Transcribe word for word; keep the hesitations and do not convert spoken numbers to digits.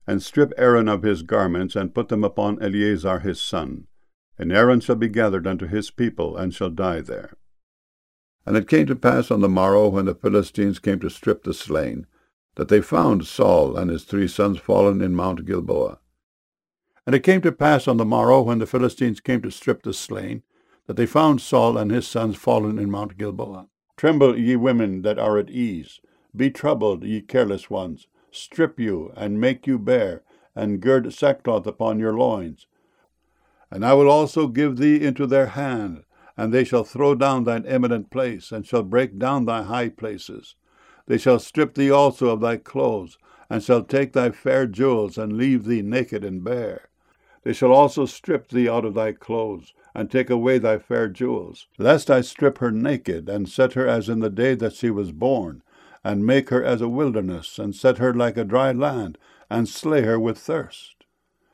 and strip Aaron of his garments, and put them upon Eleazar his son. And Aaron shall be gathered unto his people, and shall die there. And it came to pass on the morrow, when the Philistines came to strip the slain, that they found Saul and his three sons fallen in Mount Gilboa. And it came to pass on the morrow, when the Philistines came to strip the slain, that they found Saul and his sons fallen in Mount Gilboa. Tremble, ye women that are at ease. Be troubled, ye careless ones. Strip you, and make you bare, and gird sackcloth upon your loins. And I will also give thee into their hand, and they shall throw down thine eminent place, and shall break down thy high places. They shall strip thee also of thy clothes, and shall take thy fair jewels, and leave thee naked and bare. They shall also strip thee out of thy clothes, and take away thy fair jewels, lest I strip her naked, and set her as in the day that she was born, and make her as a wilderness, and set her like a dry land, and slay her with thirst.